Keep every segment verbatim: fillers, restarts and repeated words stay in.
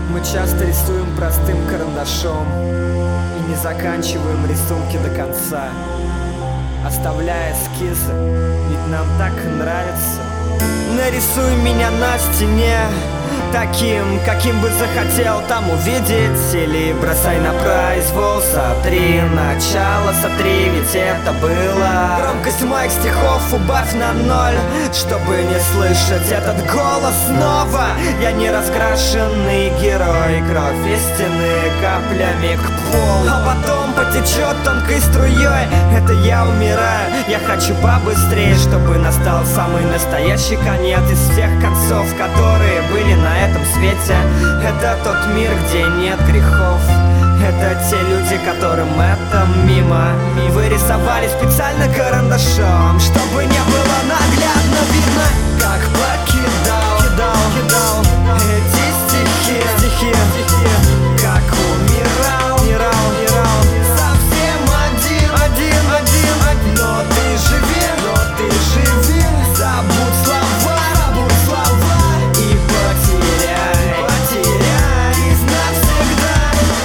Мы часто рисуем простым карандашом и не заканчиваем рисунки до конца, оставляя эскизы, ведь нам так нравится. Нарисуй меня на стене таким, каким бы захотел там увидеть, или бросай на произвол, сотри начало, сотри, ведь это было. Громкость моих стихов убавь на ноль, чтобы не слышать этот голос снова. Я не раскрашенный герой, кровь истины каплями к полу, а потом потечет тонкой струей. Это я умираю, я хочу побыстрее, чтобы настал самый настоящий конец из всех концов, которые были на этом свете. Это тот мир, где нет грехов. Это те люди, которым это мимо. Вы рисовали специально карандашом, чтобы не было наглядно видно, как покидал, кидал, кидал эти стихи, стихи, стихи, как умирал, умирал, умирал, совсем один, один, один, один. Но ты живи, но ты живи, забудь слова, забудь слова и потеряй, потеряй из навсегда.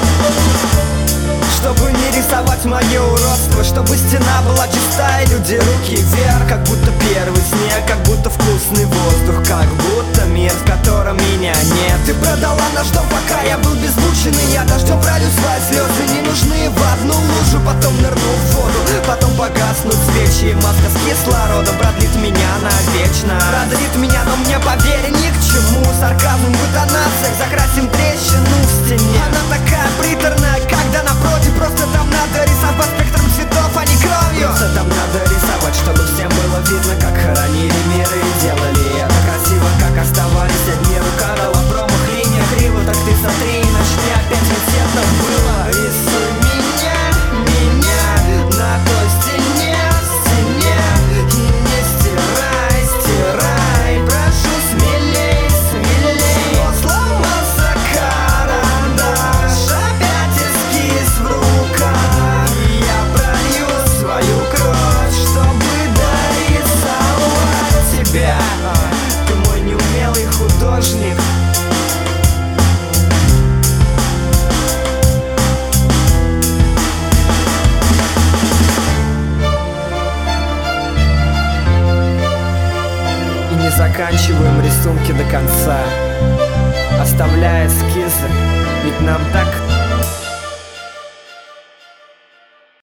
Чтобы не рисовать мое уродство, чтобы стена была чистая, люди руки вверх, как будто первый снег, как будто вкусный воздух, как будто мир, в котором меня нет. Ты продала наш дом, пока я был безмученный, я дождем пролью свои слезы ненужные в одну лужу, потом нырну в воду, потом погаснут свечи, маска с кислородом продлит меня навечно, продлит меня, но мне поверь ни к чему. Сарказм в интонациях, закрасим трещину в стене. Она такая приторная, когда напротив, просто там надо рисовать по спектрам цветов, а не кровью. Просто там надо рисовать, чтобы всем было видно, как хоронили миры и делали это красиво, как оставались одни рука на промах, линия криво. Так ты смотри и начни опять, ведь это было. Рисуй меня, меня на той стене, стене, и не стирай, стирай, прошу смелей, смелей. Но сломался карандаш, опять эскиз в руках, и я пролью свою кровь, чтобы дорисовать тебя. Ты мой неумелый художник. И не заканчиваем рисунки до конца, оставляя эскизы, ведь нам так